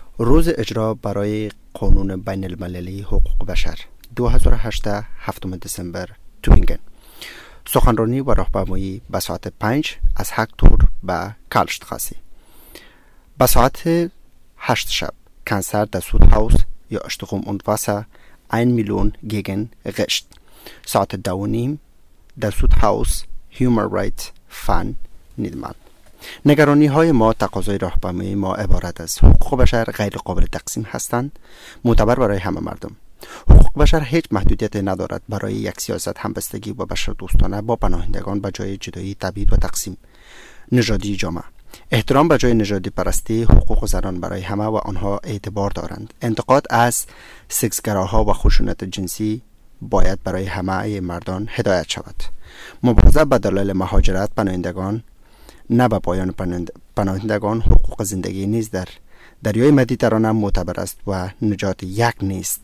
روز اجرا برای قانون بین المللی حقوق بشر 2018 7 دسامبر توینگن. سخنرانی و راهپیمایی به ساعت 5 از هکتور به کالشتخاسی. به ساعت 8 شب کنسر در سود هاوس یا اشتخوم und Wasser 1 میلیون گیگن غشت. ساعت 2:30 در سود هاوس Human Rights فن نیدمان. نگرانی های ما، تقاضای راهپیمایی ما عبارت از حقوق بشر غیر قابل تقسیم هستند، معتبر برای همه مردم. حقوق بشر هیچ محدودیت ندارد برای یک سیاست همبستگی و بشر دوستانه با پناهندگان به جای جدایی تبعید و تقسیم نژادی جامعه. احترام به جای نژادی پرستی، حقوق زنان برای همه و آنها اعتبار دارند. انتقاد از سکسگراها و خشونت جنسی باید برای همه مردان هدایت شود. مبارزه به دلایل مهاجرت پناهندگان نه به پایان پناهندگان حقوق زندگی نیز در دریای مدیترانه معتبر است و نجات یک نیست.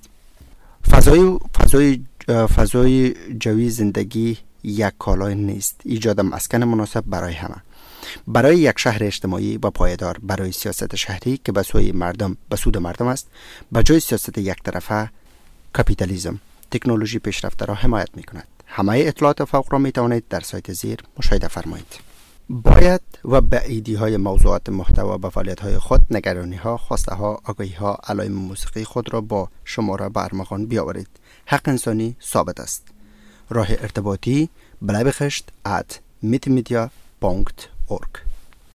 فضای جوی زندگی یک کالای نیست. ایجاد مسکن مناسب برای همه، برای یک شهر اجتماعی و پایدار، برای سیاست شهری که به سود مردم است، به جای سیاست یک طرفه کاپیتالیسم. تکنولوژی پیشرفته را حمایت می کند. همه اطلاعات فوق را می توانید در سایت زیر مشاهده فرمایید. باید و بعیدی های موضوعات محتوا به فعالیت های خود، نگرانی ها، خواسته ها، آگاهی ها، علائم موسیقی خود را با شماره به ارمغان بیاورید. حق انسانی ثابت است. راه ارتباطی بلایبخشت @mitmedia.org